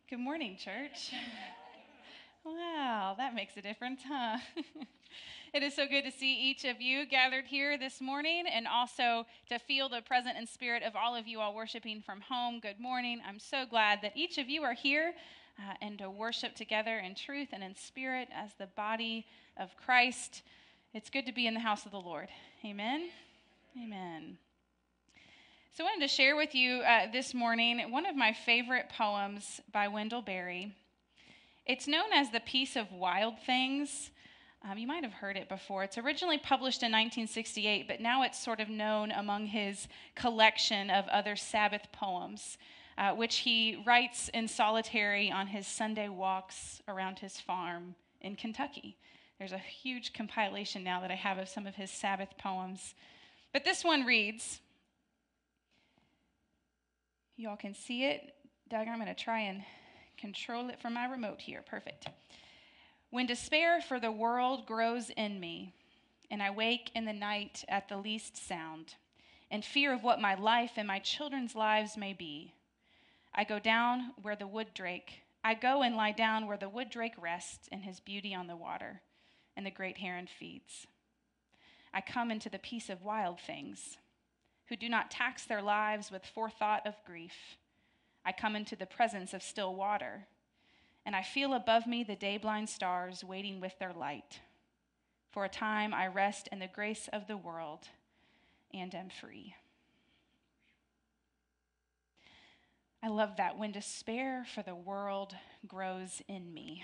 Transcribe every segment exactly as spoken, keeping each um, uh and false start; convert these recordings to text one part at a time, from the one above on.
Good morning, church. Wow, that makes a difference, huh? It is so good to see each of you gathered here this morning and also to feel the presence and spirit of all of you all worshiping from home. Good morning. I'm so glad that each of you are here uh, and to worship together in truth and in spirit as the body of Christ. It's good to be in the house of the Lord. Amen. Amen. So I wanted to share with you uh, this morning one of my favorite poems by Wendell Berry. It's known as The Peace of Wild Things. Um, you might have heard it before. It's originally published in nineteen sixty-eight, but now it's sort of known among his collection of other Sabbath poems, uh, which he writes in solitary on his Sunday walks around his farm in Kentucky. There's a huge compilation now that I have of some of his Sabbath poems. But this one reads, you all can see it. Doug, I'm going to try and control it from my remote here. Perfect. When despair for the world grows in me, and I wake in the night at the least sound, in fear of what my life and my children's lives may be, I go down where the wood drake, I go and lie down where the wood drake rests in his beauty on the water, and the great heron feeds. I come into the peace of wild things, who do not tax their lives with forethought of grief. I come into the presence of still water, and I feel above me the day-blind stars waiting with their light. For a time I rest in the grace of the world and am free. I love that. When despair for the world grows in me.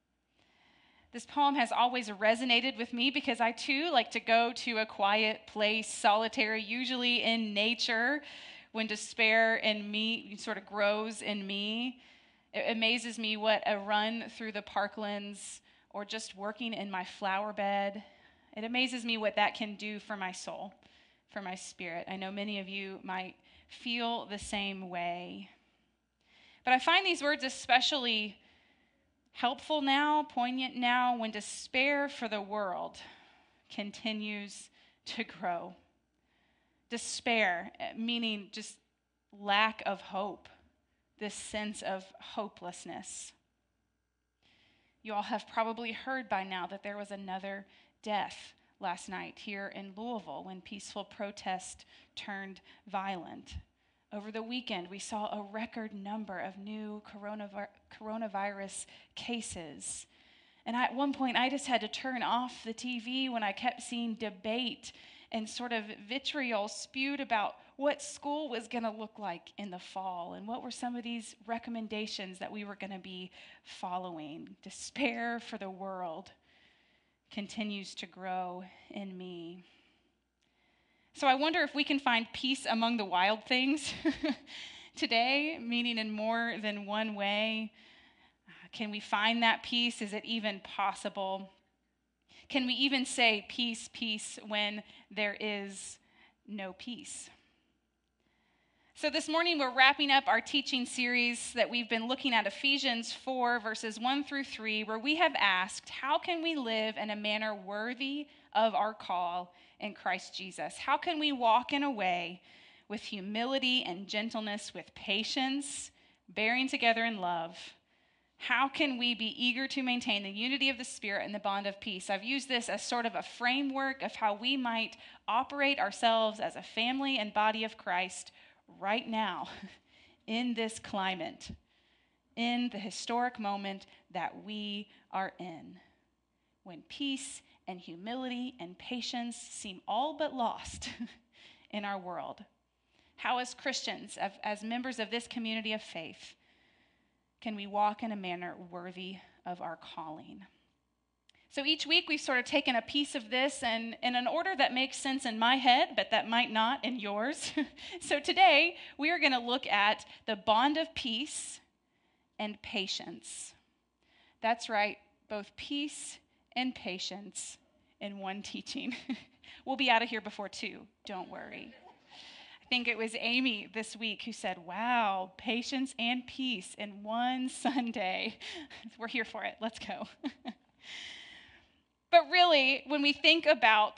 This poem has always resonated with me because I too like to go to a quiet place, solitary, usually in nature, when despair in me sort of grows in me. It amazes me what a run through the parklands or just working in my flower bed, it amazes me what that can do for my soul, for my spirit. I know many of you might feel the same way. But I find these words especially helpful now, poignant now, when despair for the world continues to grow. Despair, meaning just lack of hope, this sense of hopelessness. You all have probably heard by now that there was another death last night here in Louisville when peaceful protest turned violent. Over the weekend, we saw a record number of new coronavirus, coronavirus cases. And at one point, I just had to turn off the T V when I kept seeing debate and sort of vitriol spewed about what school was going to look like in the fall and what were some of these recommendations that we were going to be following. Despair for the world continues to grow in me. So I wonder if we can find peace among the wild things today, meaning in more than one way. Can we find that peace? Is it even possible? Can we even say peace, peace when there is no peace? So this morning we're wrapping up our teaching series that we've been looking at Ephesians four, verses one through three, where we have asked, how can we live in a manner worthy of our call in Christ Jesus? How can we walk in a way with humility and gentleness, with patience, bearing together in love? How can we be eager to maintain the unity of the Spirit and the bond of peace? I've used this as sort of a framework of how we might operate ourselves as a family and body of Christ right now in this climate, in the historic moment that we are in, when peace and humility and patience seem all but lost in our world. How, as Christians, as members of this community of faith, can we walk in a manner worthy of our calling? So each week we've sort of taken a piece of this and in an order that makes sense in my head, but that might not in yours. So today we are going to look at the bond of peace and patience. That's right, both peace and patience in one teaching. We'll be out of here before two, don't worry. I think it was Amy this week who said, wow, patience and peace in one Sunday. We're here for it. Let's go. But really, when we think about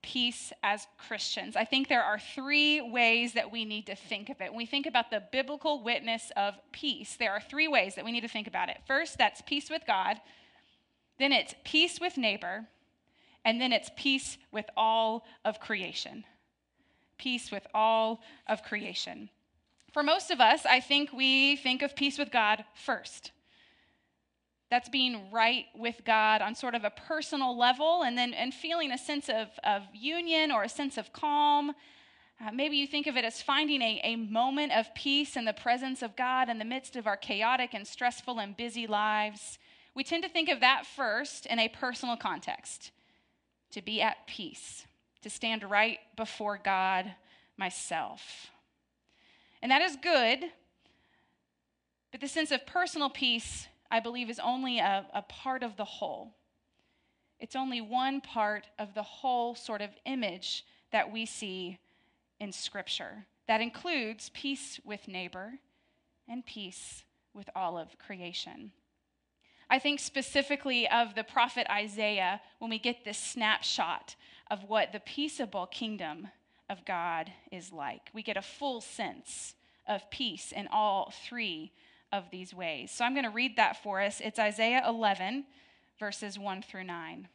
peace as Christians, I think there are three ways that we need to think of it. When we think about the biblical witness of peace, there are three ways that we need to think about it. First, that's peace with God. Then it's peace with neighbor. And then it's peace with all of creation. Peace with all of creation. For most of us, I think we think of peace with God first. That's being right with God on sort of a personal level, and then and feeling a sense of, of union or a sense of calm. Uh, maybe you think of it as finding a, a moment of peace in the presence of God in the midst of our chaotic and stressful and busy lives. We tend to think of that first in a personal context, to be at peace, to stand right before God myself. And that is good, but the sense of personal peace, I believe, is only a, a part of the whole. It's only one part of the whole sort of image that we see in Scripture. That includes peace with neighbor and peace with all of creation. I think specifically of the prophet Isaiah when we get this snapshot of what the peaceable kingdom of God is like. We get a full sense of peace in all three of these ways. So I'm going to read that for us. It's Isaiah eleven, verses one through nine.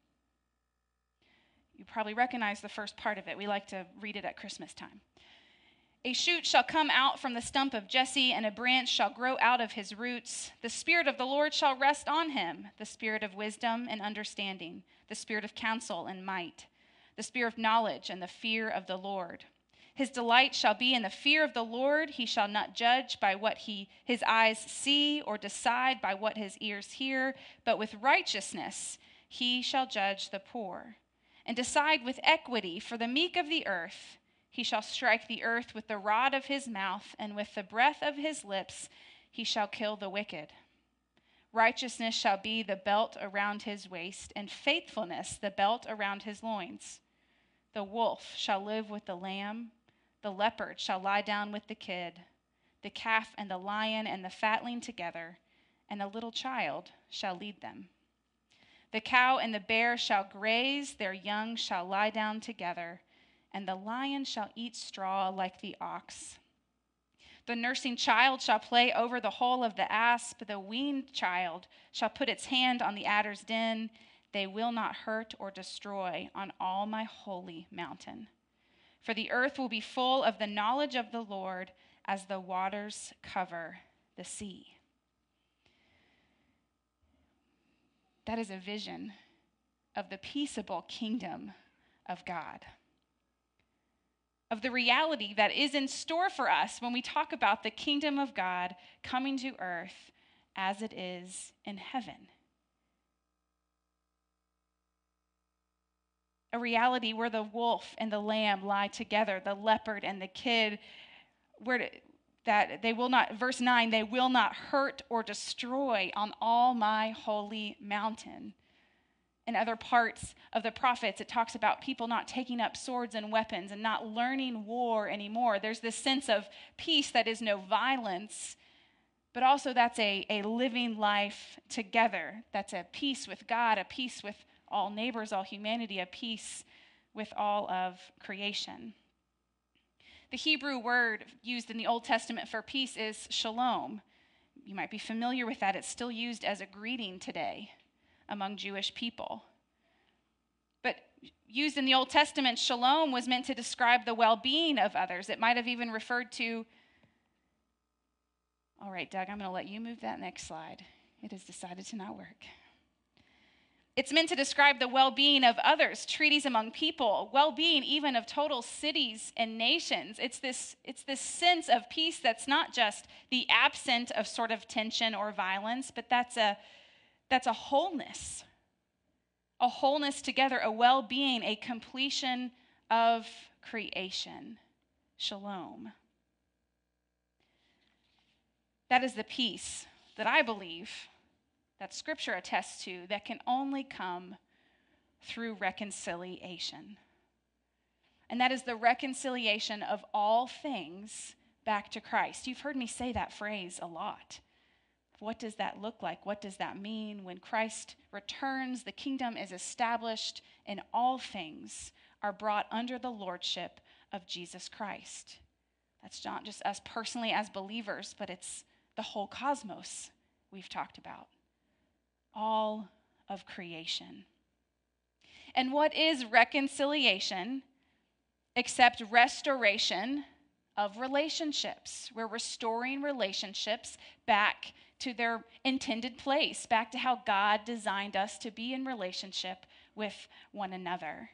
You probably recognize the first part of it. We like to read it at Christmas time. A shoot shall come out from the stump of Jesse, and a branch shall grow out of his roots. The Spirit of the Lord shall rest on him, the Spirit of wisdom and understanding, the Spirit of counsel and might, the Spirit of knowledge and the fear of the Lord. His delight shall be in the fear of the Lord. He shall not judge by what he his eyes see, or decide by what his ears hear, but with righteousness he shall judge the poor, and decide with equity for the meek of the earth. He shall strike the earth with the rod of his mouth, and with the breath of his lips he shall kill the wicked. Righteousness shall be the belt around his waist, and faithfulness the belt around his loins. The wolf shall live with the lamb. The leopard shall lie down with the kid, the calf and the lion and the fatling together, and a little child shall lead them. The cow and the bear shall graze, their young shall lie down together, and the lion shall eat straw like the ox. The nursing child shall play over the hole of the asp, the weaned child shall put its hand on the adder's den. They will not hurt or destroy on all my holy mountain. For the earth will be full of the knowledge of the Lord as the waters cover the sea. That is a vision of the peaceable kingdom of God, of the reality that is in store for us when we talk about the kingdom of God coming to earth as it is in heaven. A reality where the wolf and the lamb lie together, the leopard and the kid, where that they will not, verse nine, they will not hurt or destroy on all my holy mountain. In other parts of the prophets, it talks about people not taking up swords and weapons and not learning war anymore. There's this sense of peace that is no violence, but also that's a, a living life together. That's a peace with God, a peace with all neighbors, all humanity, a peace with all of creation. The Hebrew word used in the Old Testament for peace is shalom. You might be familiar with that. It's still used as a greeting today among Jewish people. But used in the Old Testament, shalom was meant to describe the well-being of others. It might have even referred to, all right, Doug, I'm going to let you move that next slide. It has decided to not work. It's meant to describe the well-being of others, treaties among people, well-being even of total cities and nations. It's this, it's this sense of peace that's not just the absence of sort of tension or violence, but that's a, that's a wholeness, a wholeness together, a well-being, a completion of creation. Shalom. That is the peace that I believe that Scripture attests to that can only come through reconciliation. And that is the reconciliation of all things back to Christ. You've heard me say that phrase a lot. What does that look like? What does that mean? When Christ returns, the kingdom is established and all things are brought under the lordship of Jesus Christ. That's not just us personally as believers, but it's the whole cosmos we've talked about. All of creation. And what is reconciliation except restoration of relationships? We're restoring relationships back to their intended place, back to how God designed us to be in relationship with one another.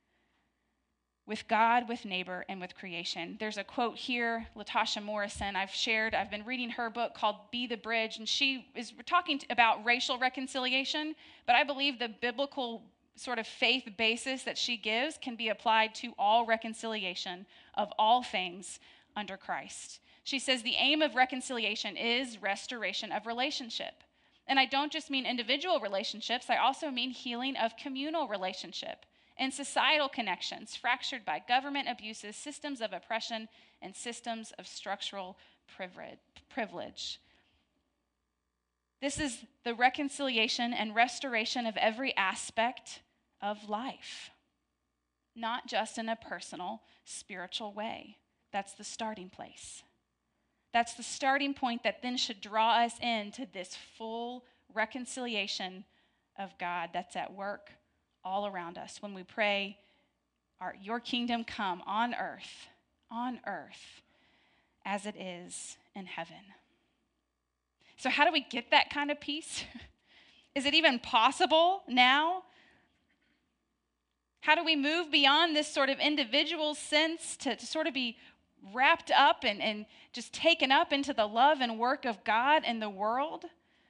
With God, with neighbor, and with creation. There's a quote here, Latasha Morrison, I've shared, I've been reading her book called Be the Bridge, and she is talking about racial reconciliation, but I believe the biblical sort of faith basis that she gives can be applied to all reconciliation of all things under Christ. She says the aim of reconciliation is restoration of relationship. And I don't just mean individual relationships, I also mean healing of communal relationship and societal connections fractured by government abuses, systems of oppression, and systems of structural privilege. This is the reconciliation and restoration of every aspect of life, not just in a personal, spiritual way. That's the starting place. That's the starting point that then should draw us into this full reconciliation of God that's at work all around us when we pray, Our, your kingdom come on earth, on earth, as it is in heaven. So how do we get that kind of peace? Is it even possible now? How do we move beyond this sort of individual sense to, to sort of be wrapped up and, and just taken up into the love and work of God and the world?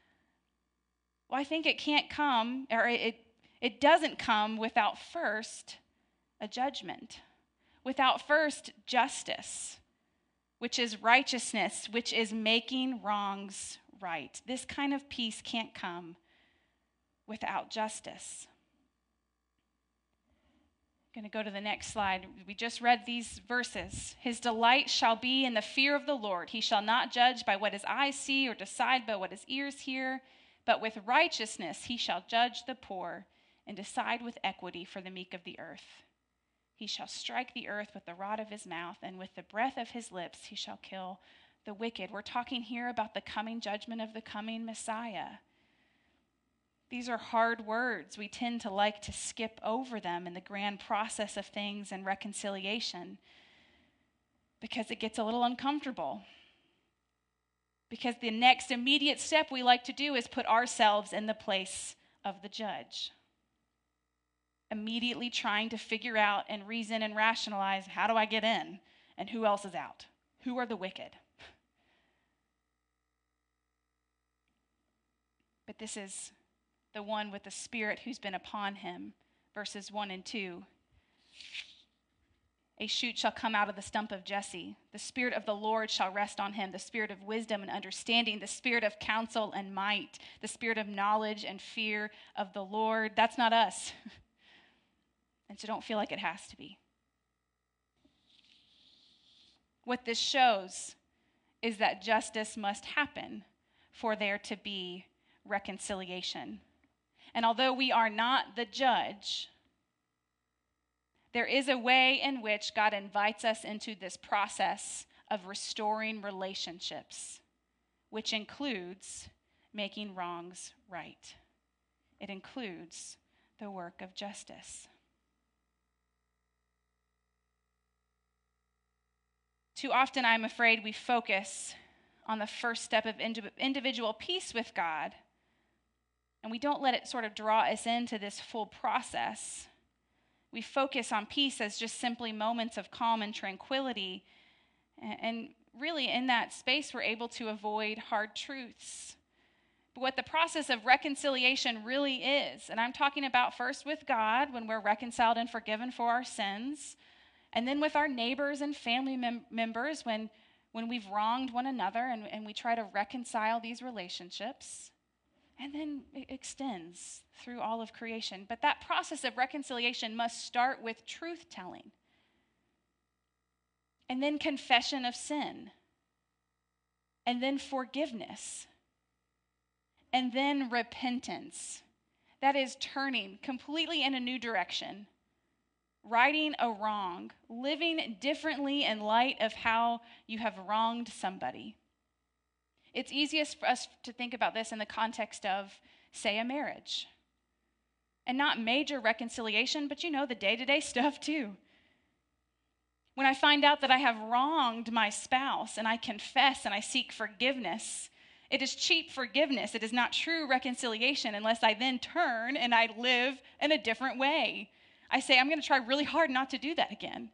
Well, I think it can't come, or it, it doesn't come without first a judgment, without first justice, which is righteousness, which is making wrongs right. This kind of peace can't come without justice. I'm going to go to the next slide. We just read these verses. His delight shall be in the fear of the Lord. He shall not judge by what his eyes see or decide by what his ears hear, but with righteousness he shall judge the poor and decide with equity for the meek of the earth. He shall strike the earth with the rod of his mouth, and with the breath of his lips he shall kill the wicked. We're talking here about the coming judgment of the coming Messiah. These are hard words. We tend to like to skip over them in the grand process of things and reconciliation because it gets a little uncomfortable. Because the next immediate step we like to do is put ourselves in the place of the judge. Immediately trying to figure out and reason and rationalize, how do I get in? And who else is out? Who are the wicked? But this is the one with the Spirit who's been upon him. Verses one and two. A shoot shall come out of the stump of Jesse. The Spirit of the Lord shall rest on him, the Spirit of wisdom and understanding, the Spirit of counsel and might, the Spirit of knowledge and fear of the Lord. That's not us. And so don't feel like it has to be. What this shows is that justice must happen for there to be reconciliation. And although we are not the judge, there is a way in which God invites us into this process of restoring relationships, which includes making wrongs right. It includes the work of justice. Too often, I'm afraid, we focus on the first step of individual peace with God, and we don't let it sort of draw us into this full process. We focus on peace as just simply moments of calm and tranquility, and really in that space, we're able to avoid hard truths. But what the process of reconciliation really is, and I'm talking about first with God when we're reconciled and forgiven for our sins, and then with our neighbors and family mem- members when, when we've wronged one another and, and we try to reconcile these relationships. And then it extends through all of creation. But that process of reconciliation must start with truth-telling. And then confession of sin. And then forgiveness. And then repentance. That is turning completely in a new direction righting a wrong, living differently in light of how you have wronged somebody. It's easiest for us to think about this in the context of, say, a marriage. And not major reconciliation, but you know, the day-to-day stuff too. When I find out that I have wronged my spouse and I confess and I seek forgiveness, it is cheap forgiveness. It is not true reconciliation unless I then turn and I live in a different way. I say, I'm going to try really hard not to do that again.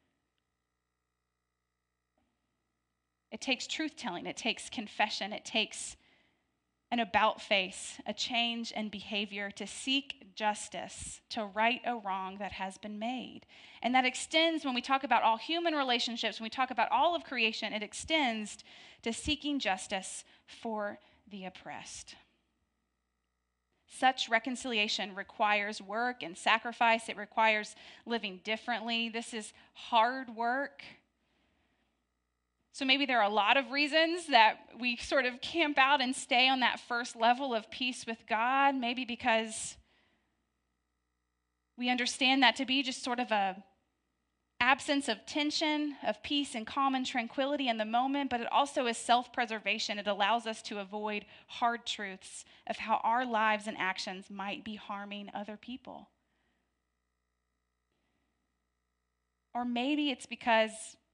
It takes truth-telling. It takes confession. It takes an about-face, a change in behavior to seek justice, to right a wrong that has been made. And that extends, when we talk about all human relationships, when we talk about all of creation, it extends to seeking justice for the oppressed. Such reconciliation requires work and sacrifice. It requires living differently. This is hard work. So maybe there are a lot of reasons that we sort of camp out and stay on that first level of peace with God. Maybe because we understand that to be just sort of a absence of tension, of peace and calm and tranquility in the moment, but it also is self-preservation. It allows us to avoid hard truths of how our lives and actions might be harming other people. Or maybe it's because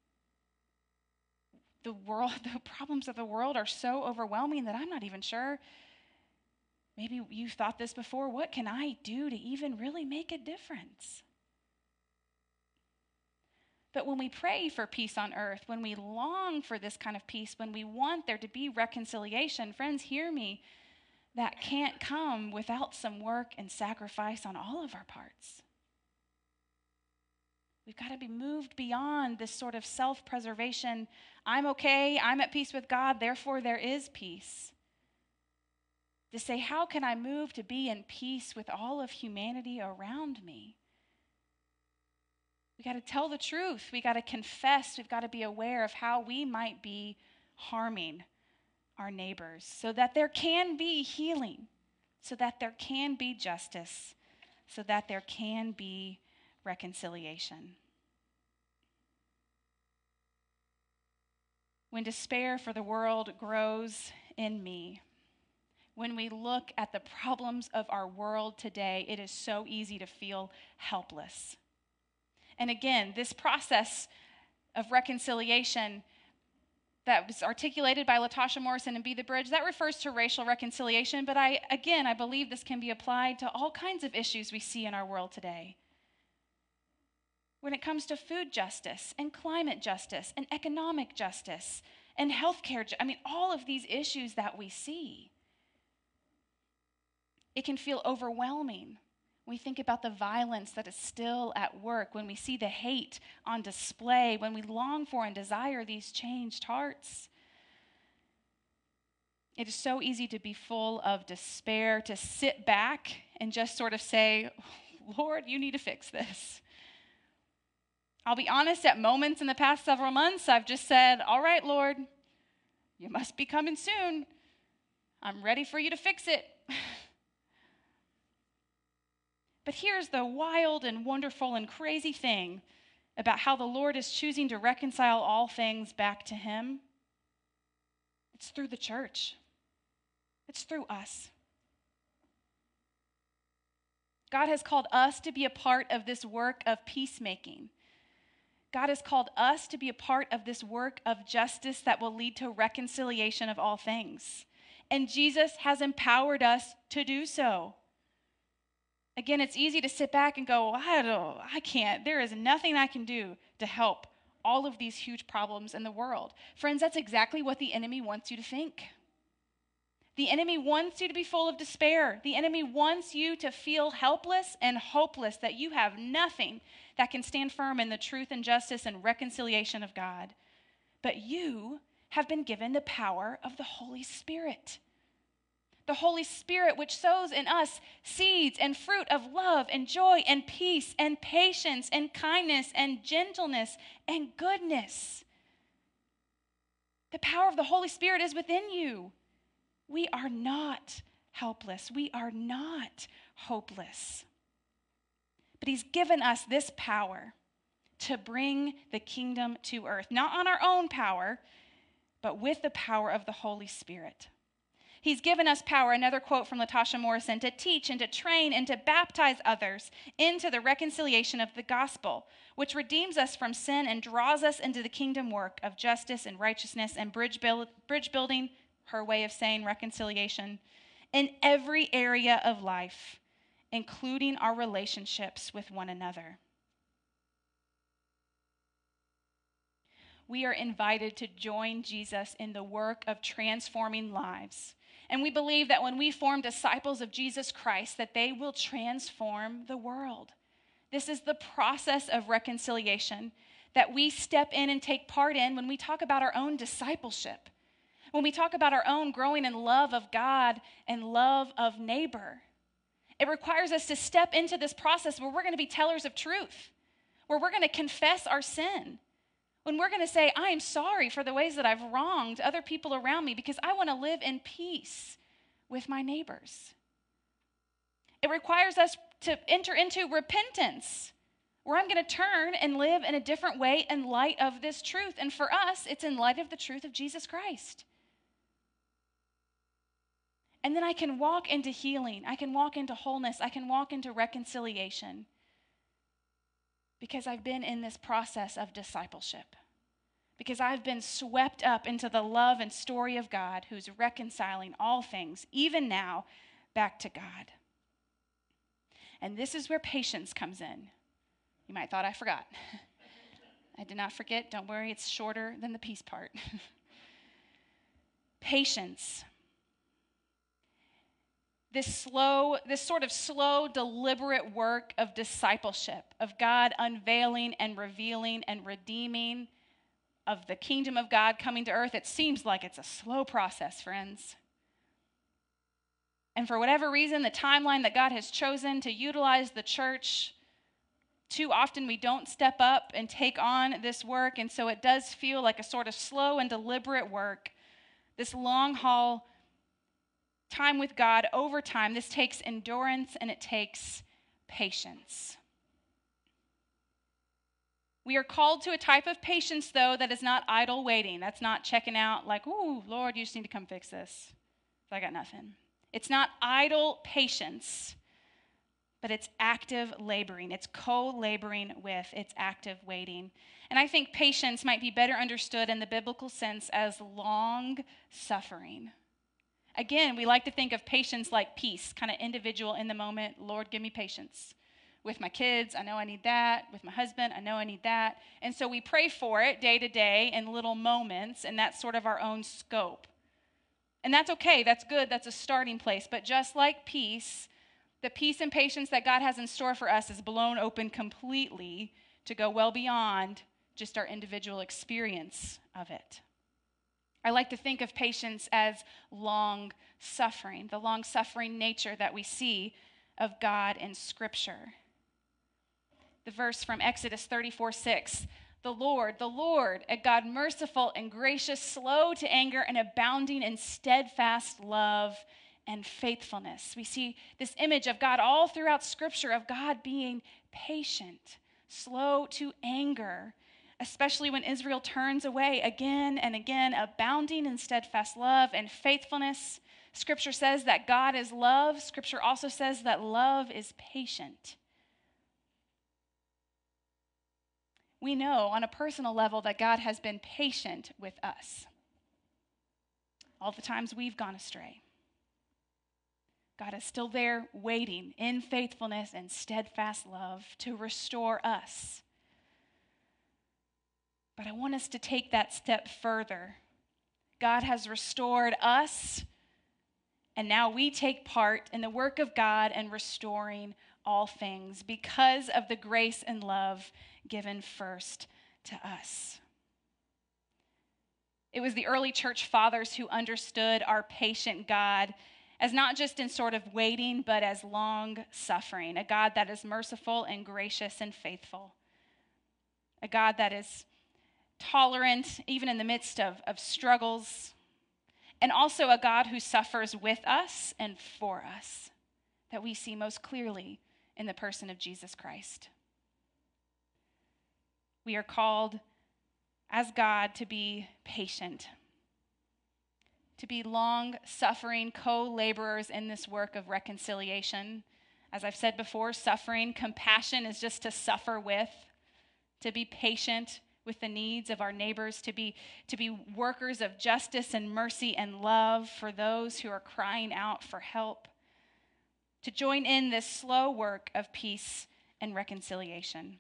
the world, the problems of the world are so overwhelming that I'm not even sure. Maybe you've thought this before. What can I do to even really make a difference? But when we pray for peace on earth, when we long for this kind of peace, when we want there to be reconciliation, friends, hear me, that can't come without some work and sacrifice on all of our parts. We've got to be moved beyond this sort of self-preservation. I'm okay, I'm at peace with God, therefore there is peace. To say, how can I move to be in peace with all of humanity around me? We got to tell the truth. We got to confess. We've got to be aware of how we might be harming our neighbors so that there can be healing, so that there can be justice, so that there can be reconciliation. When despair for the world grows in me, when we look at the problems of our world today, it is so easy to feel helpless. And again, this process of reconciliation that was articulated by Latasha Morrison and Be the Bridge, that refers to racial reconciliation, but I, again, I believe this can be applied to all kinds of issues we see in our world today. When it comes to food justice and climate justice and economic justice and healthcare, I mean, all of these issues that we see, it can feel overwhelming. We think about the violence that is still at work, when we see the hate on display, when we long for and desire these changed hearts. It is so easy to be full of despair, to sit back and just sort of say, Lord, you need to fix this. I'll be honest, at moments in the past several months, I've just said, all right, Lord, you must be coming soon. I'm ready for you to fix it. But here's the wild and wonderful and crazy thing about how the Lord is choosing to reconcile all things back to him. It's through the church. It's through us. God has called us to be a part of this work of peacemaking. God has called us to be a part of this work of justice that will lead to reconciliation of all things. And Jesus has empowered us to do so. Again, it's easy to sit back and go, I don't, I can't. There is nothing I can do to help all of these huge problems in the world. Friends, that's exactly what the enemy wants you to think. The enemy wants you to be full of despair. The enemy wants you to feel helpless and hopeless, that you have nothing that can stand firm in the truth and justice and reconciliation of God. But you have been given the power of the Holy Spirit. The Holy Spirit, which sows in us seeds and fruit of love and joy and peace and patience and kindness and gentleness and goodness. The power of the Holy Spirit is within you. We are not helpless. We are not hopeless. But he's given us this power to bring the kingdom to earth, not on our own power, but with the power of the Holy Spirit. He's given us power, another quote from Latasha Morrison, to teach and to train and to baptize others into the reconciliation of the gospel, which redeems us from sin and draws us into the kingdom work of justice and righteousness and bridge, build, bridge building, her way of saying reconciliation, in every area of life, including our relationships with one another. We are invited to join Jesus in the work of transforming lives. And we believe that when we form disciples of Jesus Christ, that they will transform the world. This is the process of reconciliation that we step in and take part in when we talk about our own discipleship, when we talk about our own growing in love of God and love of neighbor. It requires us to step into this process where we're going to be tellers of truth, where we're going to confess our sin, when we're going to say, I am sorry for the ways that I've wronged other people around me because I want to live in peace with my neighbors. It requires us to enter into repentance, where I'm going to turn and live in a different way in light of this truth. And for us, it's in light of the truth of Jesus Christ. And then I can walk into healing. I can walk into wholeness. I can walk into reconciliation because I've been in this process of discipleship, because I've been swept up into the love and story of God who's reconciling all things, even now, back to God. And this is where patience comes in. You might have thought I forgot. I did not forget. Don't worry, it's shorter than the peace part. Patience. This slow, this sort of slow, deliberate work of discipleship, of God unveiling and revealing and redeeming, of the kingdom of God coming to earth. It seems like it's a slow process, friends. And for whatever reason, the timeline that God has chosen to utilize the church, too often we don't step up and take on this work. And so it does feel like a sort of slow and deliberate work, this long haul time with God over time. This takes endurance and it takes patience. We are called to a type of patience, though, that is not idle waiting. That's not checking out like, ooh, Lord, you just need to come fix this. I got nothing. It's not idle patience, but it's active laboring. It's co-laboring with, it's active waiting. And I think patience might be better understood in the biblical sense as long suffering. Again, we like to think of patience like peace, kind of individual in the moment. Lord, give me patience. With my kids, I know I need that. With my husband, I know I need that. And so we pray for it day to day in little moments, and that's sort of our own scope. And that's okay. That's good. That's a starting place. But just like peace, the peace and patience that God has in store for us is blown open completely to go well beyond just our individual experience of it. I like to think of patience as long suffering, the long suffering nature that we see of God in Scripture. The verse from Exodus thirty-four six, the Lord, the Lord, a God merciful and gracious, slow to anger and abounding in steadfast love and faithfulness. We see this image of God all throughout Scripture, of God being patient, slow to anger, especially when Israel turns away again and again, abounding in steadfast love and faithfulness. Scripture says that God is love. Scripture also says that love is patient. We know on a personal level that God has been patient with us. All the times we've gone astray, God is still there waiting in faithfulness and steadfast love to restore us. But I want us to take that step further. God has restored us, and now we take part in the work of God in restoring all things because of the grace and love given first to us. It was the early church fathers who understood our patient God as not just in sort of waiting, but as long suffering, a God that is merciful and gracious and faithful, a God that is tolerant even in the midst of, of struggles, and also a God who suffers with us and for us, that we see most clearly in the person of Jesus Christ. We are called as God to be patient, to be long-suffering co-laborers in this work of reconciliation. As I've said before, suffering, compassion is just to suffer with, to be patient with the needs of our neighbors, to be, to be workers of justice and mercy and love for those who are crying out for help, to join in this slow work of peace and reconciliation.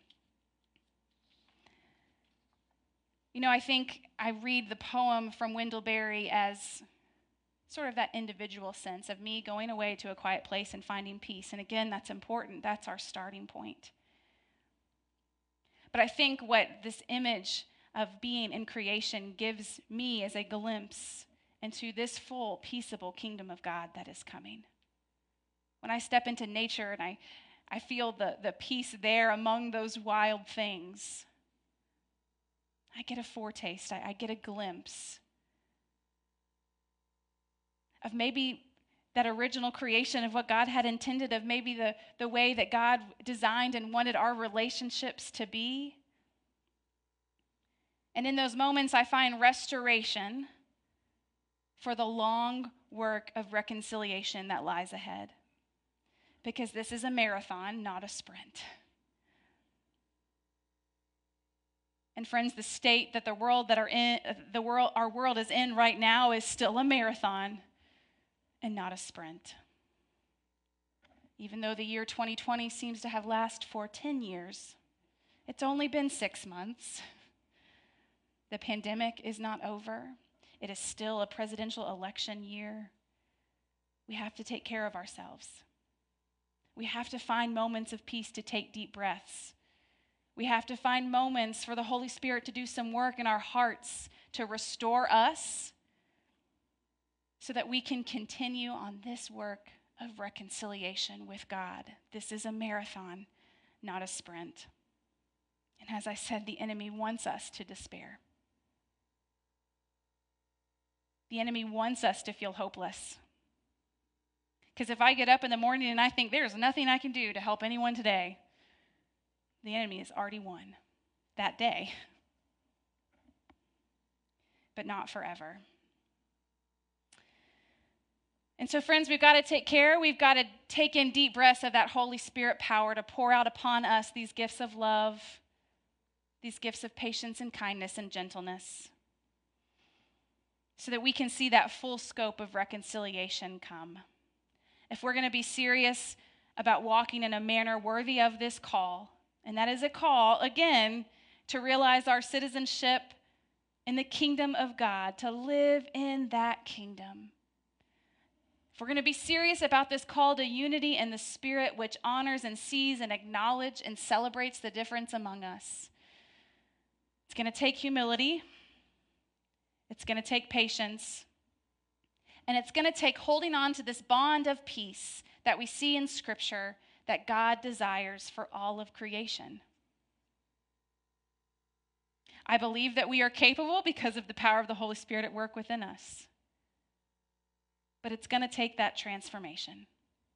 You know, I think I read the poem from Wendell Berry as sort of that individual sense of me going away to a quiet place and finding peace. And again, that's important. That's our starting point. But I think what this image of being in creation gives me is a glimpse into this full, peaceable kingdom of God that is coming. When I step into nature and I, I feel the, the peace there among those wild things, I get a foretaste, I, I get a glimpse of maybe that original creation of what God had intended, of maybe the, the way that God designed and wanted our relationships to be. And in those moments, I find restoration for the long work of reconciliation that lies ahead. Because this is a marathon, not a sprint. And friends, the state that the world that are in the world our world is in right now is still a marathon and not a sprint. Even though the year twenty twenty seems to have lasted for ten years, it's only been six months. The pandemic is not over. It is still a presidential election year. We have to take care of ourselves. We have to find moments of peace to take deep breaths. We have to find moments for the Holy Spirit to do some work in our hearts to restore us so that we can continue on this work of reconciliation with God. This is a marathon, not a sprint. And as I said, the enemy wants us to despair. The enemy wants us to feel hopeless. Because if I get up in the morning and I think there's nothing I can do to help anyone today, the enemy has already won that day. But not forever. And so, friends, we've got to take care. We've got to take in deep breaths of that Holy Spirit power to pour out upon us these gifts of love, these gifts of patience and kindness and gentleness, so that we can see that full scope of reconciliation come. If we're going to be serious about walking in a manner worthy of this call, and that is a call, again, to realize our citizenship in the kingdom of God, to live in that kingdom. If we're going to be serious about this call to unity in the Spirit, which honors and sees and acknowledges and celebrates the difference among us, it's going to take humility, it's going to take patience, and it's going to take holding on to this bond of peace that we see in Scripture that God desires for all of creation. I believe that we are capable because of the power of the Holy Spirit at work within us. But it's going to take that transformation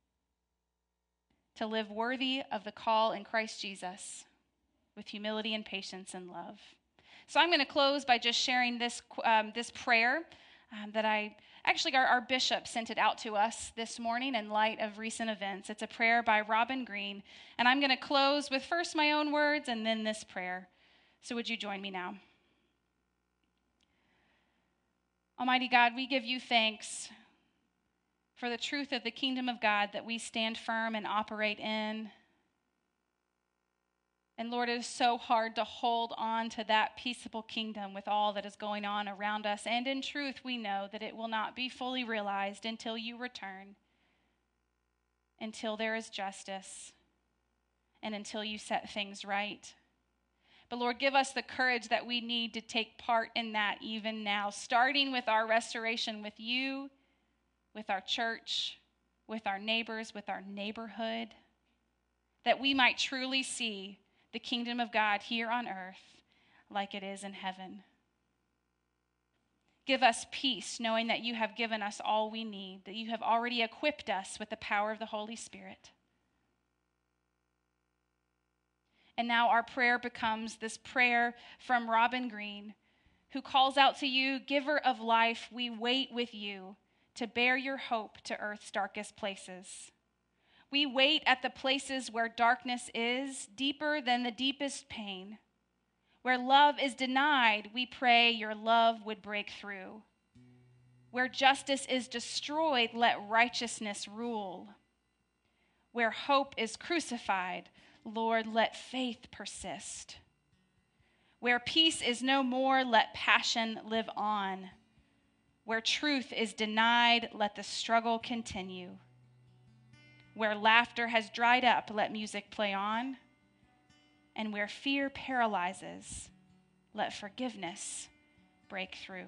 to live worthy of the call in Christ Jesus with humility and patience and love. So I'm going to close by just sharing this, um, this prayer um, that I, actually our, our bishop sent it out to us this morning in light of recent events. It's a prayer by Robin Green. And I'm going to close with first my own words and then this prayer. So would you join me now? Almighty God, we give you thanks for the truth of the kingdom of God that we stand firm and operate in. And Lord, it is so hard to hold on to that peaceable kingdom with all that is going on around us. And in truth, we know that it will not be fully realized until you return, until there is justice, and until you set things right. But Lord, give us the courage that we need to take part in that even now, starting with our restoration with you, with our church, with our neighbors, with our neighborhood, that we might truly see the kingdom of God here on earth like it is in heaven. Give us peace, knowing that you have given us all we need, that you have already equipped us with the power of the Holy Spirit. And now our prayer becomes this prayer from Robin Green, who calls out to you, giver of life, we wait with you to bear your hope to earth's darkest places. We wait at the places where darkness is deeper than the deepest pain. Where love is denied, we pray your love would break through. Where justice is destroyed, let righteousness rule. Where hope is crucified, Lord, let faith persist. Where peace is no more, let passion live on. Where truth is denied, let the struggle continue. Where laughter has dried up, let music play on. And where fear paralyzes, let forgiveness break through.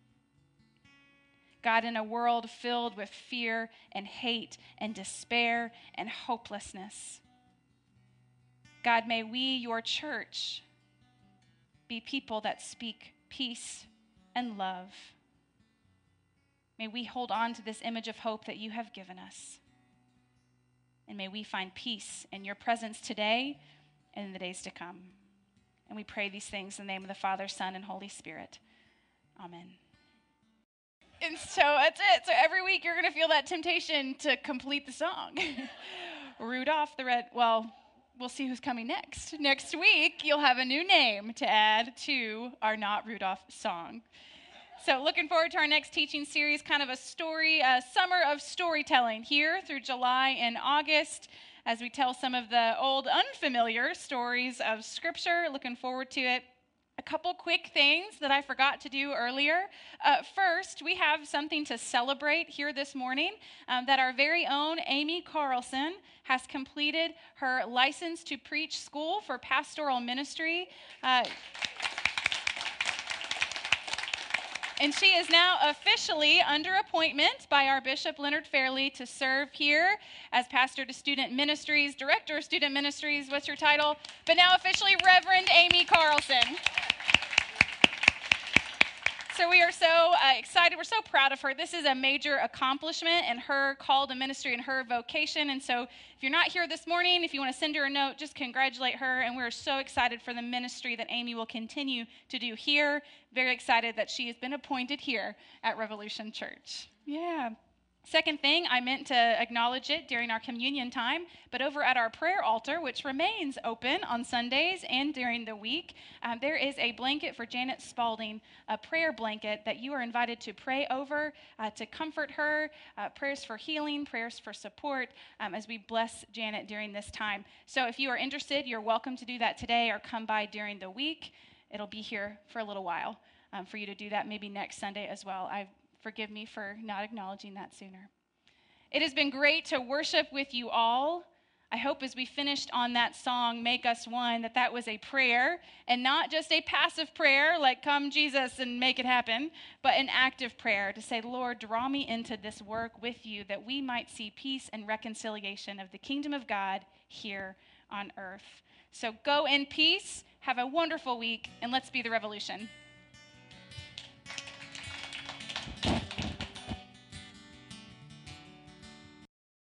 God, in a world filled with fear and hate and despair and hopelessness, God, may we, your church, be people that speak peace and love. May we hold on to this image of hope that you have given us. And may we find peace in your presence today and in the days to come. And we pray these things in the name of the Father, Son, and Holy Spirit. Amen. And so that's it. So every week you're going to feel that temptation to complete the song. Rudolph the Red, well, we'll see who's coming next. Next week, you'll have a new name to add to our Not Rudolph song. So looking forward to our next teaching series, kind of a story, a summer of storytelling here through July and August as we tell some of the old unfamiliar stories of Scripture. Looking forward to it. A couple quick things that I forgot to do earlier. Uh, first, we have something to celebrate here this morning, um, that our very own Amy Carlson has completed her license to preach school for pastoral ministry. Uh, And she is now officially under appointment by our Bishop Leonard Fairley to serve here as pastor to student ministries, director of student ministries. What's your title? But now officially Reverend Amy Carlson. So we are so uh, excited. We're so proud of her. This is a major accomplishment in her call to ministry and her vocation. And so if you're not here this morning, if you want to send her a note, just congratulate her. And we're so excited for the ministry that Amy will continue to do here. Very excited that she has been appointed here at Revolution Church. Yeah. Second thing, I meant to acknowledge it during our communion time, but over at our prayer altar, which remains open on Sundays and during the week, um, there is a blanket for Janet Spalding, a prayer blanket that you are invited to pray over, uh, to comfort her, uh, prayers for healing, prayers for support, um, as we bless Janet during this time. So if you are interested, you're welcome to do that today or come by during the week. It'll be here for a little while um, for you to do that, maybe next Sunday as well. I've Forgive me for not acknowledging that sooner. It has been great to worship with you all. I hope as we finished on that song, Make Us One, that that was a prayer, and not just a passive prayer, like come Jesus and make it happen, but an active prayer to say, Lord, draw me into this work with you that we might see peace and reconciliation of the kingdom of God here on earth. So go in peace, have a wonderful week, and let's be the revolution.